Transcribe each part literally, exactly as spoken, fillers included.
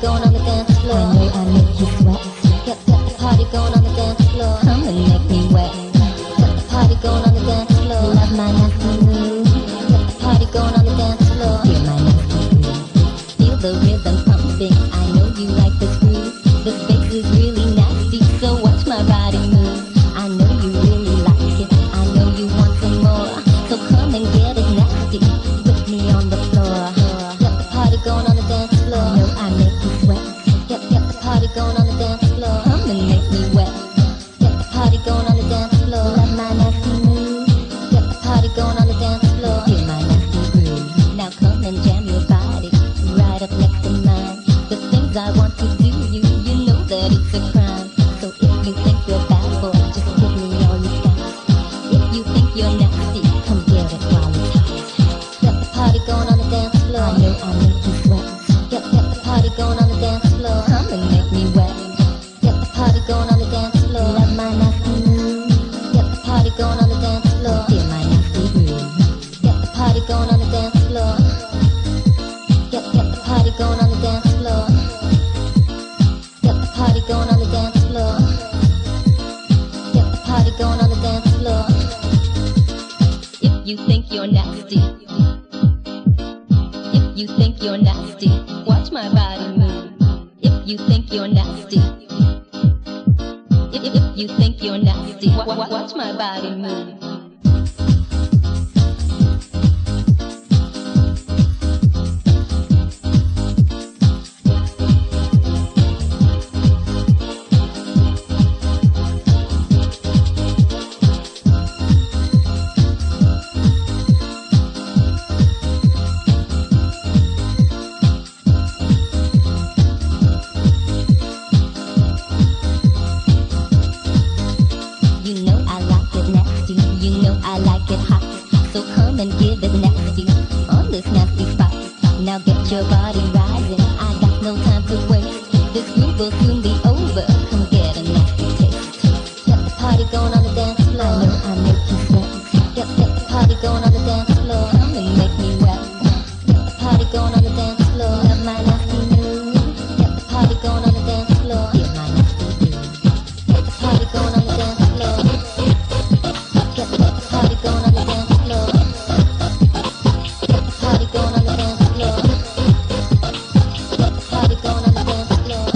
going on the dance floor. I know I make you sweat. Got, got the party going on the dance floor. Come and make me wet. Got the party going on the dance floor. Love my nasty moves. Got the party going on the dance floor. Feel my nasty groove. Feel the rhythm pumping. I know you like this groove. The space is really nasty, so watch my body move. I know you really like it. I know you want some more. So come and get it nasty with me on the floor. Got the party going on the dance floor. I know I make you sweat. Get, get the party going on the dance floor. Come and make me wet. Get the party going on the dance floor. Love my nasty move. Get the party going on the dance floor. Feel my nasty groove. Now come and jam your body right up next to mine. The things I want to do, you, you know that it's a crime. So if you think you're bad boy, just give me all you got. If you think you're nasty, come get it while it's hot. Get the party going on the dance floor. I know I make you sweat. Get, get the party going on the dance floor. Come and make me wet. Get the party going on the dance floor. Love my nasty move. Get the party going on the dance floor. Feel my nasty groove. Get the party going on the dance floor. Get, get the party going on the dance floor. Get the party going on the dance floor. Get the party going on the dance floor. If you think you're nasty, if you think you're nasty, watch my body move. If you think you're nasty, if, if, if you think you're nasty, wa- wa- watch my body move. You know I like it nasty, you know I like it hot. So come and give it nasty on this nasty spot. Now get your body rising, I got no time to waste. This groove will soon be over, come get a nasty taste. Get the party going on the dance floor. I know I make you sweat. Get, get the party going on the dance floor. Come and make me wet. Get the party going on the dance floor. Love my nasty move. Get the party going on the dance floor. Feel my nasty groove. Get the party going on the dance floor. Get, get the party going on the dance floor. Get the party going on the dance floor. Get the party going on the dance floor.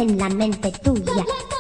en la mente tuya.